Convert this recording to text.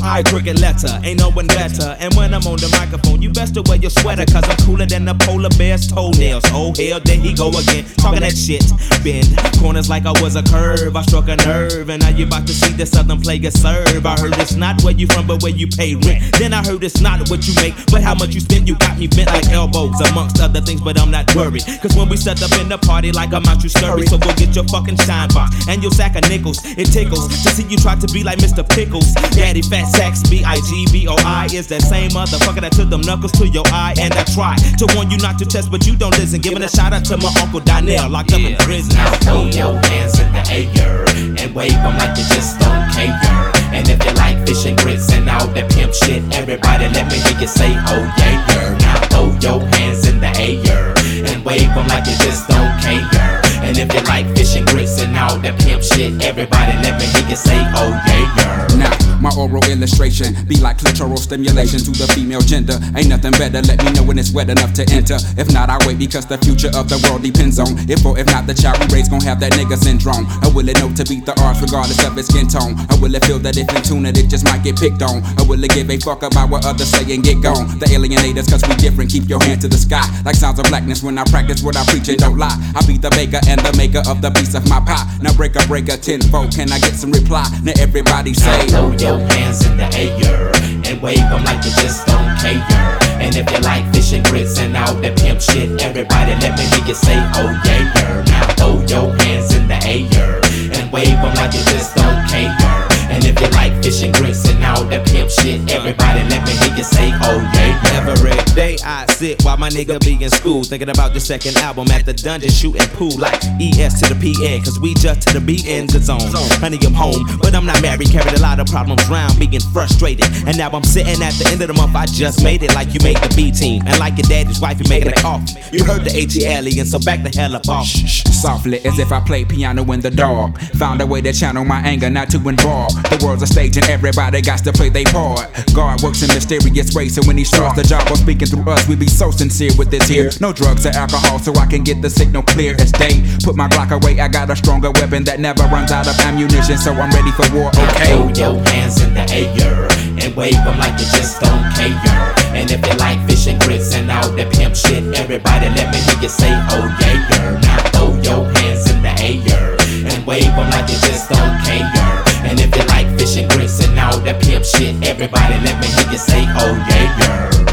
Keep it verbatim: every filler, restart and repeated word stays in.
I cricket letter, ain't no one better. And when I'm on the microphone, you best to wear your sweater, cause I'm cooler than the polar bear's toenails. Oh hell, there he go again, talking that shit. Bend corners like I was a curve, I struck a nerve, and now you about to see the southern player serve. I heard it's not where you from, but where you pay rent. Then I heard it's not what you make, but how much you spend. You got me bent like elbows, amongst other things, but I'm not worried, cause when we set up in the party like I'm out, you scurry. So go get your fucking shine box and your sack of nickels. It tickles to see you try to be like Mister Pickles. Daddy Fat Sacks, B I G B O I is that same motherfucker that took them knuckles to your eye. And I try to warn you not to test, but you don't listen. Giving a shout out to my Uncle Donnell, locked up in prison. Now throw your hands in the air and wave them like you just don't care. And if you like fish and grits and all that pimp shit, everybody let me hear you say, oh yeah. Now throw your hands in the air and wave them like you just don't care. And if you like fish and grits and all that pimp shit, everybody let me hear you say, oh yeah. Now, my oral illustration be like clitoral stimulation to the female gender. Ain't nothing better, let me know when it's wet enough to enter. If not, I wait because the future of the world depends on if or if not the child we raise gon' have that nigga syndrome. Or will it know to beat the odds regardless of its skin tone? Or will it feel that if in tune it, it just might get picked on? Or will it give a fuck about what others say and get gone? The alienators cause we different, keep your hand to the sky. Like sounds of blackness when I practice what I preach and don't lie. I be the baker and the maker of the piece of my pie. Now break a break a tenfold, can I get some reply? Now everybody say, throw your hands in the air and wave them like you just don't care. And if you like fish and grits and all that pimp shit, everybody let me hear you say, oh yeah. Now throw your hands in the air and wave them like you just don't care. And if you like fish and grits and all that pimp shit, everybody let me hear you say, oh yeah. Every day I sit while my nigga be in school, thinking about the second album at the dungeon, shooting pool like E S to the P N, cause we just to the B in the zone. Honey, I'm home, but I'm not married, carried a lot of problems round, being frustrated. And now I'm sitting at the end of the month, I just made it like you made the B team. And like your daddy's wife, you making a coffee. You heard the H E alien, so back the hell up off. Shh, shh, softly, as if I played piano in the dark. Found a way to channel my anger, not to involve. The world's a stage and everybody got to play their part. God works in mysterious ways, so when he starts the job of speaking through us, we be so sincere with this here. No drugs or alcohol, so I can get the signal clear as day. Put my Glock away, I got a stronger weapon that never runs out of ammunition, so I'm ready for war, okay? Throw your hands in the air and wave them like you just don't care. And if you like fish and grits and all that pimp shit, everybody let me hear you say, oh yeah. Now throw your hands in the air and wave them like you just don't care. And if you like fish and grits and all that pimp shit, everybody let me hear you say, oh yeah.